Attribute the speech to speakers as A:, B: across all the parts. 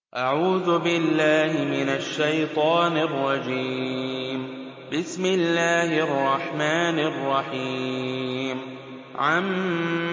A: أعوذ بالله من الشيطان الرجيم. بسم الله الرحمن الرحيم. عم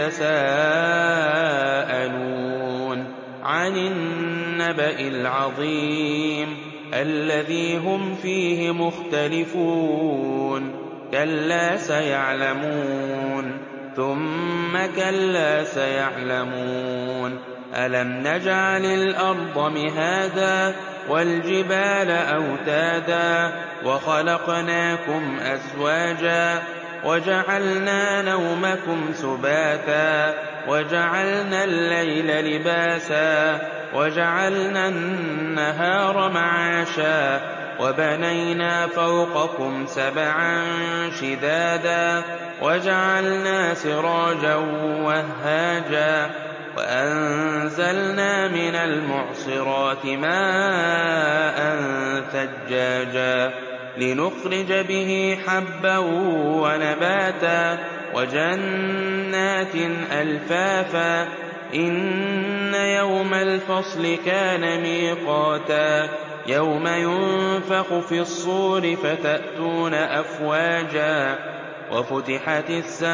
A: يتساءلون عن النبأ العظيم الذي هم فيه مختلفون كلا سيعلمون ثم كلا سيعلمون ألم نجعل الأرض مهادا والجبال أوتادا وخلقناكم أزواجا وجعلنا نومكم سباتا وجعلنا الليل لباسا وجعلنا النهار معاشا وبنينا فوقكم سبعا شدادا وجعلنا سراجا وهاجا وأنزلنا من المعصرات ماء ثجاجا لنخرج به حبا ونباتا وجنات ألفافا إن يوم الفصل كان ميقاتا يوم ينفخ في الصور فتأتون أفواجا وفتحت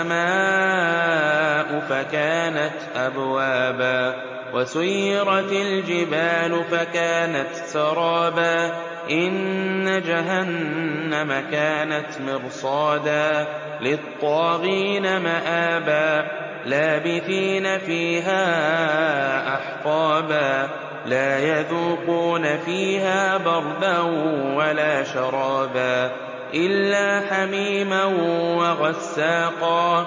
A: السماء فكانت أبوابا وسيرت الجبال فكانت سرابا إن جهنم كانت مرصادا للطاغين مآبا لابثين فيها أحقابا لا يذوقون فيها بردا ولا شرابا إلا حميما وغساقا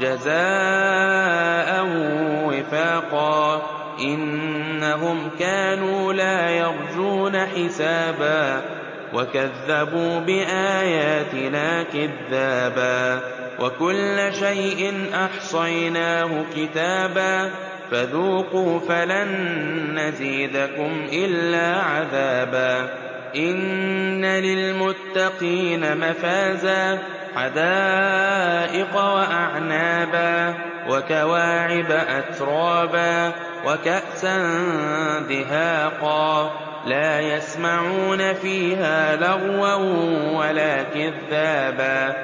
A: جزاء وفاقا إنهم كانوا لا يرجون حسابا وكذبوا بآياتنا كذابا وكل شيء أحصيناه كتابا فذوقوا فلن نزيدكم إلا عذابا إن للمتقين مفازا حدائق وأعنابا وكواعب أترابا وكأسا دهاقا لا يسمعون فيها لغوا ولا كذابا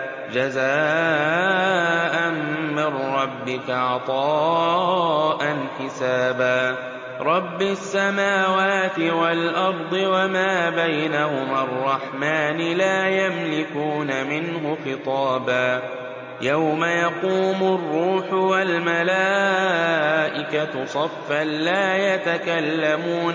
A: جزاء من ربك عطاء حسابا رب السماوات والأرض وما بينهما الرحمن لا يملكون منه خطابا يوم يقوم الروح والملائكة صفا لا يتكلمون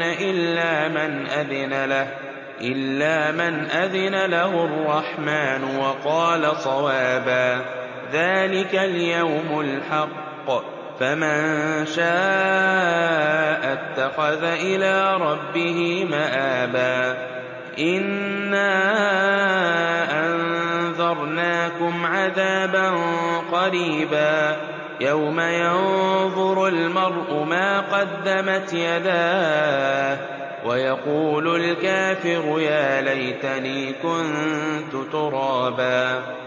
A: إلا من أذن له الرحمن وقال صوابا ذلك اليوم الحق فمن شاء اتخذ إلى ربه مآبا إنا أنذرناكم عذابا قريبا يوم ينظر المرء ما قدمت يداه ويقول الكافر يا ليتني كنت ترابا